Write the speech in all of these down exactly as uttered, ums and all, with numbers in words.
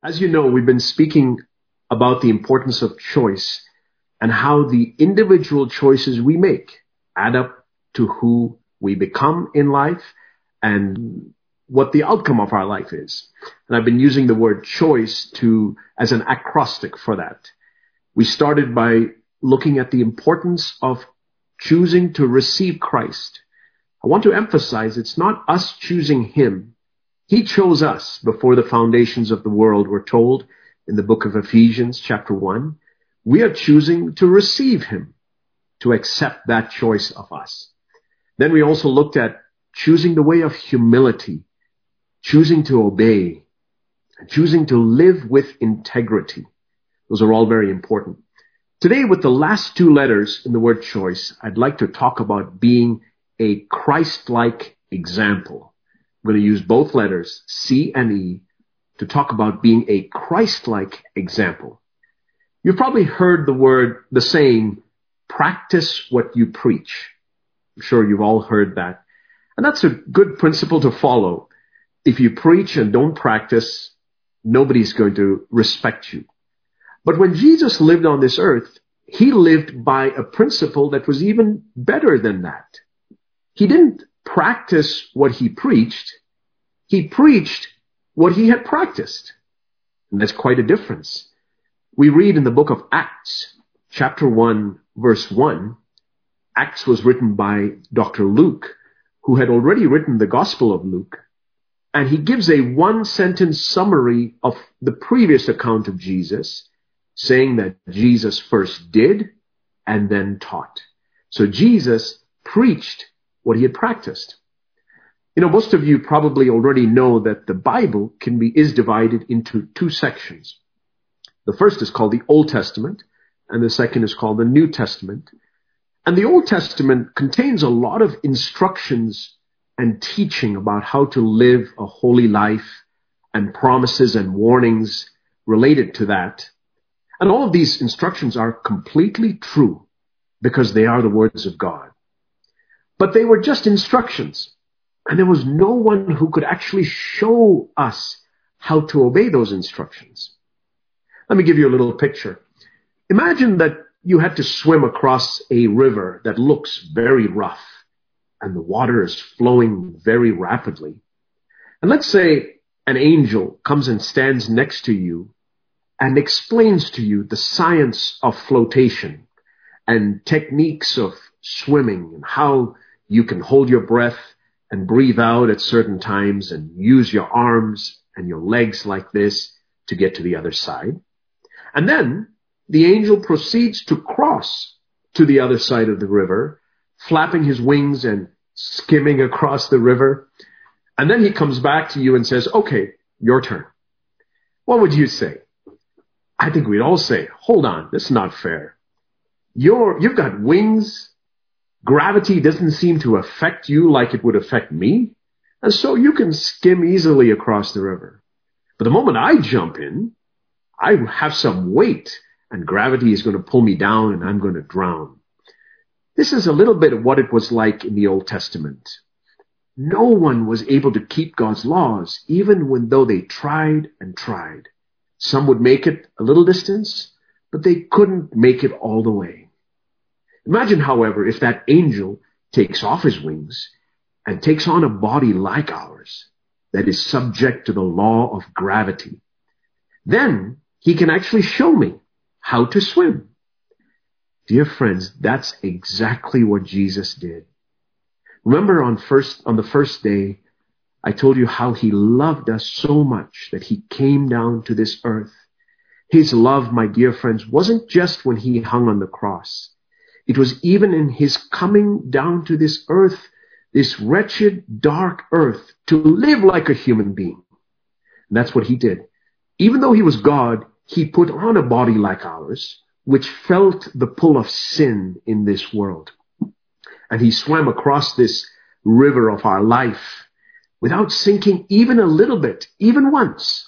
As you know, we've been speaking about the importance of choice and how the individual choices we make add up to who we become in life and what the outcome of our life is. And I've been using the word choice to as an acrostic for that. We started by looking at the importance of choosing to receive Christ. I want to emphasize it's not us choosing him. He chose us before the foundations of the world, we're told in the book of Ephesians chapter one. We are choosing to receive him, to accept that choice of us. Then we also looked at choosing the way of humility, choosing to obey, and choosing to live with integrity. Those are all very important. Today, with the last two letters in the word choice, I'd like to talk about being a Christ-like example. I'm going to use both letters, C and E, to talk about being a Christ-like example. You've probably heard the word, the saying, practice what you preach. I'm sure you've all heard that. And that's a good principle to follow. If you preach and don't practice, nobody's going to respect you. But when Jesus lived on this earth, he lived by a principle that was even better than that. He didn't practice what he preached. He preached what he had practiced. And that's quite a difference. We read in the book of Acts, chapter one, verse one, Acts was written by Doctor Luke, who had already written the Gospel of Luke. And he gives a one-sentence summary of the previous account of Jesus, saying that Jesus first did and then taught. So Jesus preached what he had practiced. You know, most of you probably already know that the Bible can be is divided into two sections. The first is called the Old Testament, and the second is called the New Testament. And the Old Testament contains a lot of instructions and teaching about how to live a holy life and promises and warnings related to that. And all of these instructions are completely true because they are the words of God. But they were just instructions, and there was no one who could actually show us how to obey those instructions. Let me give you a little picture. Imagine that you had to swim across a river that looks very rough and the water is flowing very rapidly. And let's say an angel comes and stands next to you and explains to you the science of flotation and techniques of swimming and how you can hold your breath and breathe out at certain times and use your arms and your legs like this to get to the other side. And then the angel proceeds to cross to the other side of the river, flapping his wings and skimming across the river. And then he comes back to you and says, okay, your turn. What would you say? I think we'd all say, hold on, this is not fair. You're, you've got wings. Gravity doesn't seem to affect you like it would affect me. And so you can skim easily across the river. But the moment I jump in, I have some weight and gravity is going to pull me down and I'm going to drown. This is a little bit of what it was like in the Old Testament. No one was able to keep God's laws, even when though they tried and tried. Some would make it a little distance, but they couldn't make it all the way. Imagine, however, if that angel takes off his wings and takes on a body like ours that is subject to the law of gravity. Then he can actually show me how to swim. Dear friends, that's exactly what Jesus did. Remember on first, on the first day, I told you how he loved us so much that he came down to this earth. His love, my dear friends, wasn't just when he hung on the cross. It was even in his coming down to this earth, this wretched, dark earth, to live like a human being. And that's what he did. Even though he was God, he put on a body like ours, which felt the pull of sin in this world. And he swam across this river of our life without sinking even a little bit, even once.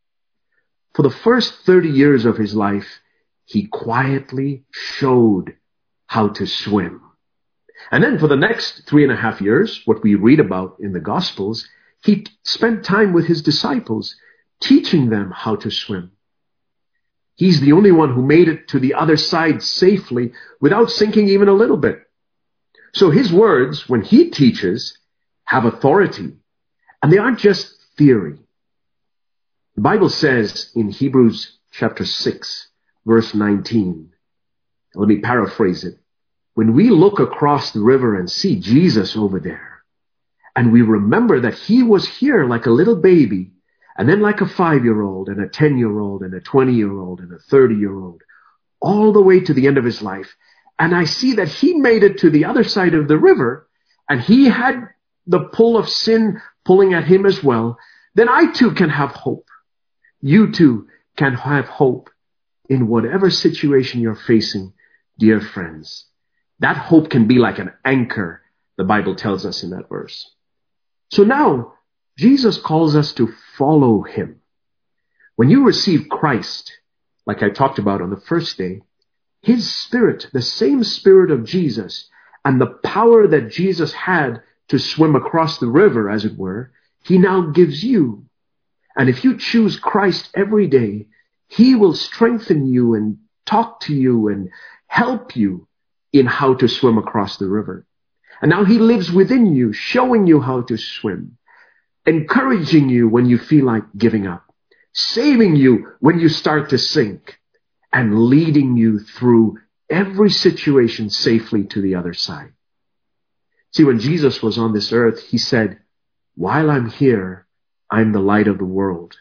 For the first thirty years of his life, he quietly showed how to swim. And then for the next three and a half years, what we read about in the Gospels, he spent time with his disciples, teaching them how to swim. He's the only one who made it to the other side safely without sinking even a little bit. So his words, when he teaches, have authority, and they aren't just theory. The Bible says in Hebrews chapter six, verse nineteen, let me paraphrase it. When we look across the river and see Jesus over there, and we remember that he was here like a little baby, and then like a five-year-old, and a ten-year-old, and a twenty-year-old, and a thirty-year-old, all the way to the end of his life, and I see that he made it to the other side of the river, and he had the pull of sin pulling at him as well, then I too can have hope. You too can have hope in whatever situation you're facing, dear friends. That hope can be like an anchor, the Bible tells us in that verse. So now, Jesus calls us to follow him. When you receive Christ, like I talked about on the first day, his Spirit, the same Spirit of Jesus, and the power that Jesus had to swim across the river, as it were, he now gives you. And if you choose Christ every day, he will strengthen you and talk to you and help you in how to swim across the river. And now he lives within you, showing you how to swim, encouraging you when you feel like giving up, saving you when you start to sink, and leading you through every situation safely to the other side. See, when Jesus was on this earth, he said, while I'm here, I'm the light of the world.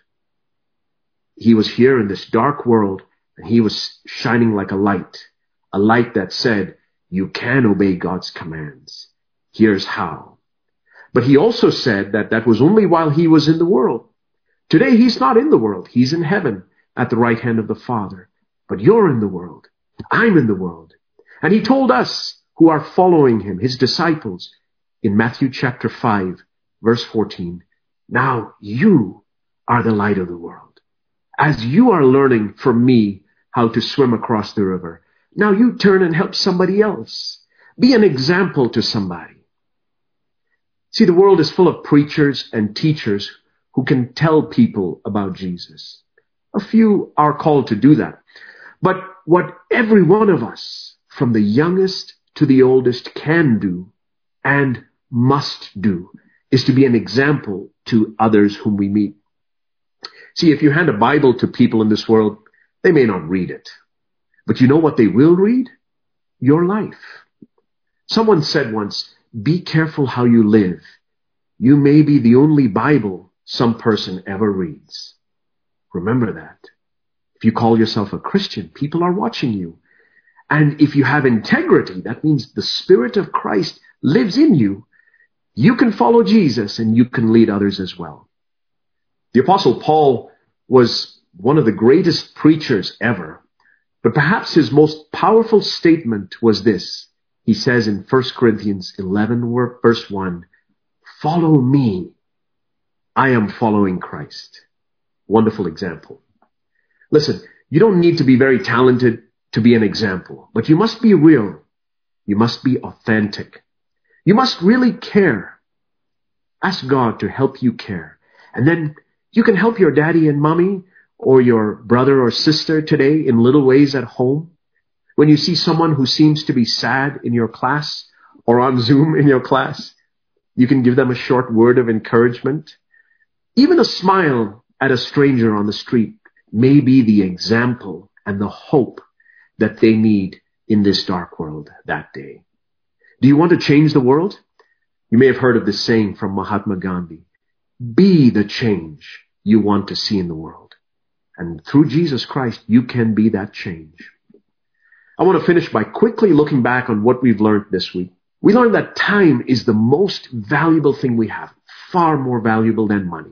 He was here in this dark world, and he was shining like a light, a light that said, you can obey God's commands. Here's how. But he also said that that was only while he was in the world. Today, he's not in the world. He's in heaven at the right hand of the Father. But you're in the world. I'm in the world. And he told us who are following him, his disciples, in Matthew chapter five, verse fourteen, now you are the light of the world. As you are learning from me how to swim across the river, now you turn and help somebody else. Be an example to somebody. See, the world is full of preachers and teachers who can tell people about Jesus. A few are called to do that. But what every one of us, from the youngest to the oldest, can do and must do is to be an example to others whom we meet. See, if you hand a Bible to people in this world, they may not read it. But you know what they will read? Your life. Someone said once, be careful how you live. You may be the only Bible some person ever reads. Remember that. If you call yourself a Christian, people are watching you. And if you have integrity, that means the Spirit of Christ lives in you, you can follow Jesus and you can lead others as well. The Apostle Paul was one of the greatest preachers ever, but perhaps his most powerful statement was this. He says in First Corinthians eleven, verse one, follow me. I am following Christ. Wonderful example. Listen, you don't need to be very talented to be an example, but you must be real. You must be authentic. You must really care. Ask God to help you care. And then you can help your daddy and mommy or your brother or sister today in little ways at home. When you see someone who seems to be sad in your class or on Zoom in your class, you can give them a short word of encouragement. Even a smile at a stranger on the street may be the example and the hope that they need in this dark world that day. Do you want to change the world? You may have heard of this saying from Mahatma Gandhi. Be the change you want to see in the world. And through Jesus Christ, you can be that change. I want to finish by quickly looking back on what we've learned this week. We learned that time is the most valuable thing we have, far more valuable than money.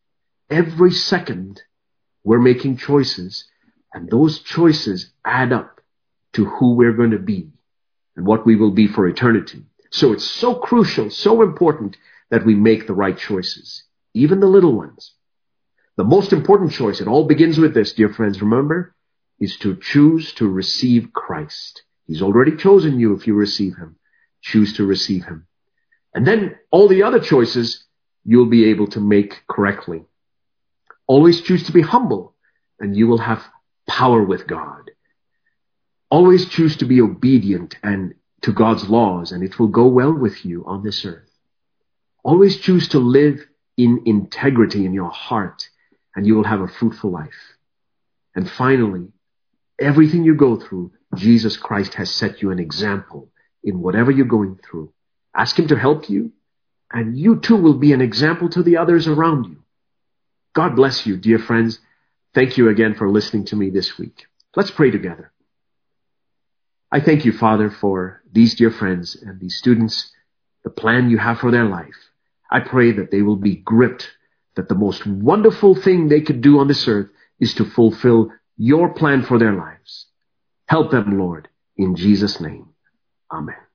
Every second, we're making choices, and those choices add up to who we're going to be and what we will be for eternity. So it's so crucial, so important that we make the right choices, even the little ones. The most important choice, it all begins with this, dear friends, remember, is to choose to receive Christ. He's already chosen you if you receive him. Choose to receive him. And then all the other choices you'll be able to make correctly. Always choose to be humble, and you will have power with God. Always choose to be obedient and to God's laws, and it will go well with you on this earth. Always choose to live in integrity in your heart, and you will have a fruitful life. And finally, everything you go through, Jesus Christ has set you an example in whatever you're going through. Ask him to help you, and you too will be an example to the others around you. God bless you, dear friends. Thank you again for listening to me this week. Let's pray together. I thank you, Father, for these dear friends and these students, the plan you have for their life. I pray that they will be gripped, that the most wonderful thing they could do on this earth is to fulfill your plan for their lives. Help them, Lord, in Jesus' name. Amen.